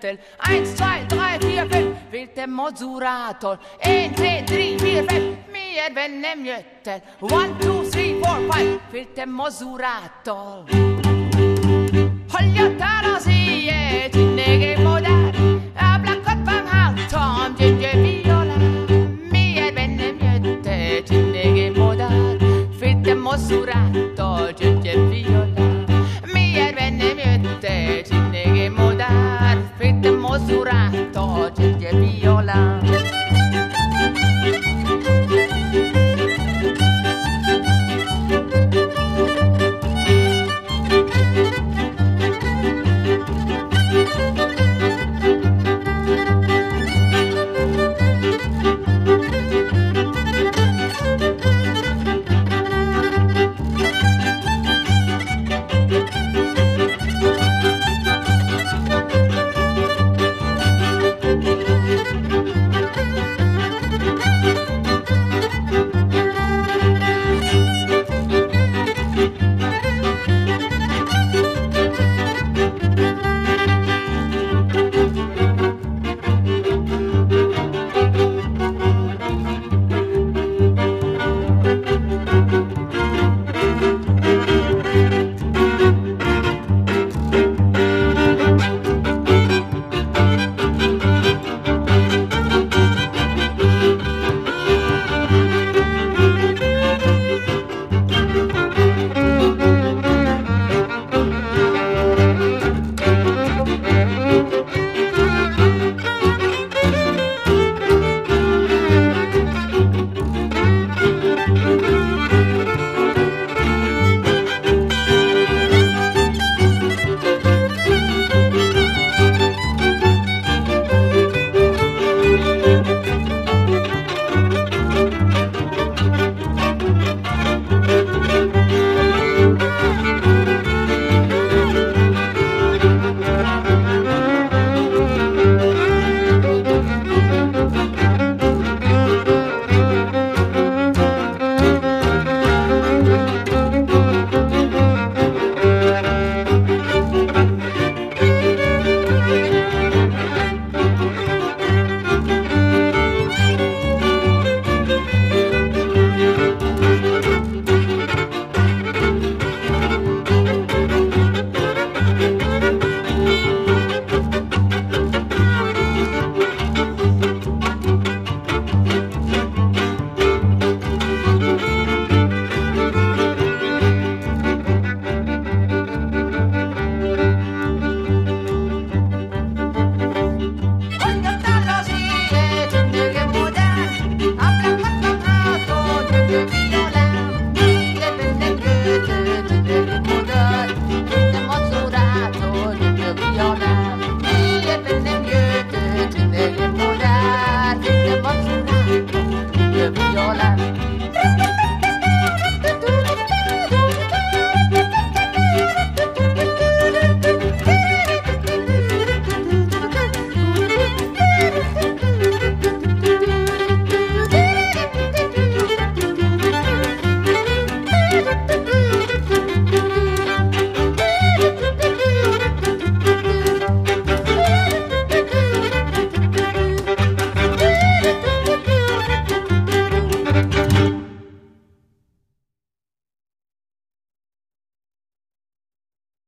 Mjöttel. 1, 2, 3, 4, 5, fehlt der Modulator. 1, 2, 3, 4, 5, mir wenn der Mjöttel. 1, 2, 3, 4, 5, fehlt der Modulator. Holjatar sie tinege modar, ablakot bang haltom tinge viola. Mir wenn der Mjöttel tinege modar, fehlt der Modulator tinge viola. Mir wenn der Mjöttel tinege modar, fehlt der Modulator.